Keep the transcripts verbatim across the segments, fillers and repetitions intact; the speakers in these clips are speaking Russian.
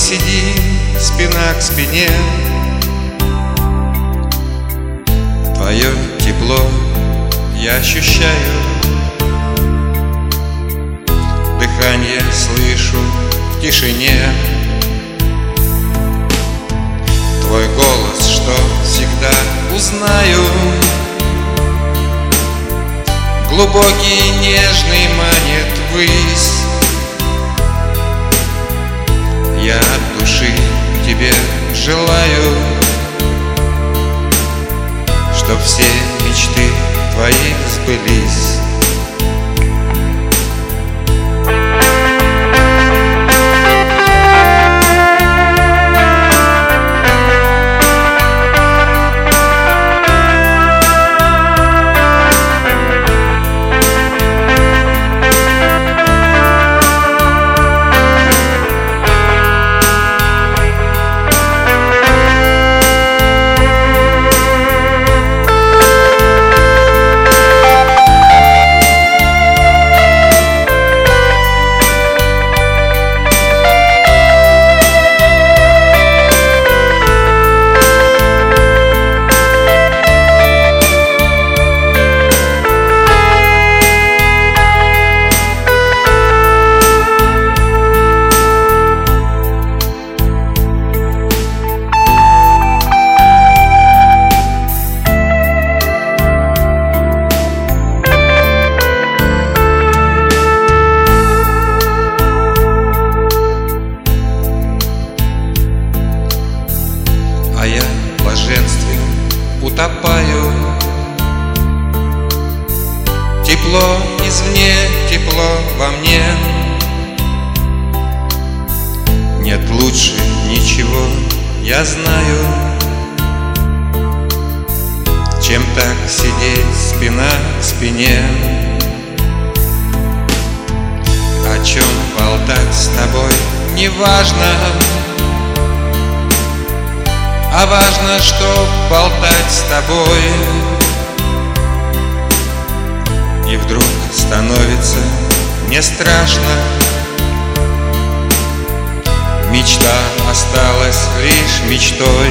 сиди спина к спине. Твое тепло я ощущаю, дыхание слышу в тишине. Твой голос, что всегда узнаю, глубокий, нежный, манит ввысь. Я от души тебе желаю, чтоб все мечты твои сбылись. А я в блаженстве утопаю. Тепло извне, тепло во мне. Нет лучше ничего, я знаю, чем так сидеть спина к спине. О чем болтать с тобой не важно, а важно, что болтать с тобой. И вдруг становится не страшно. Мечта осталась лишь мечтой.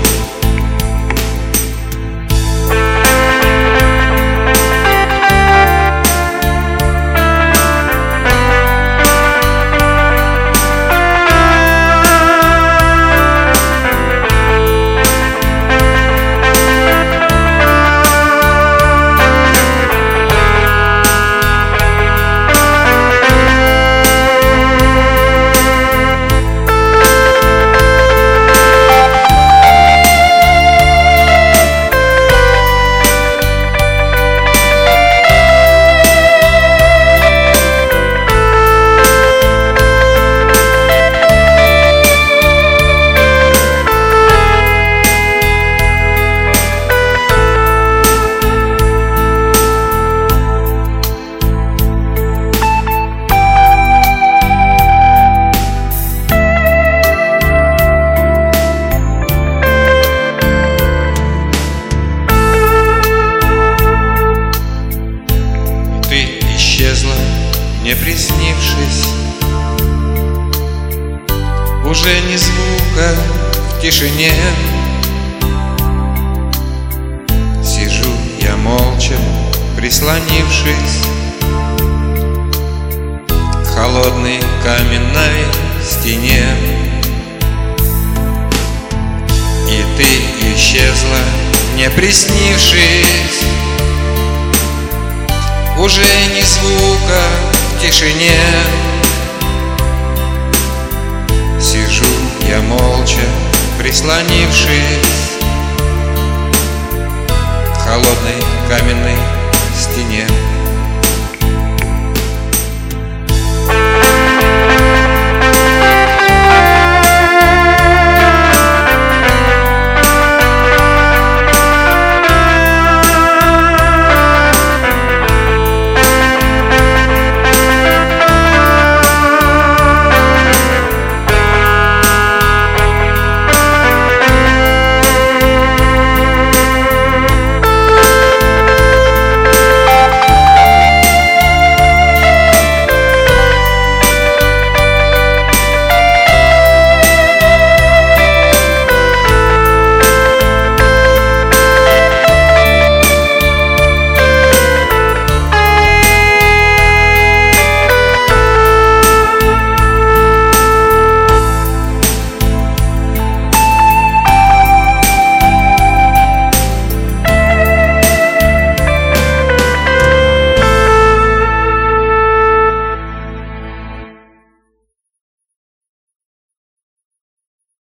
Исчезла, не приснившись, уже ни звука в тишине. Сижу я молча, прислонившись к холодной каменной стене. И ты исчезла, не приснившись, уже ни звука в тишине. Сижу я молча, прислонившись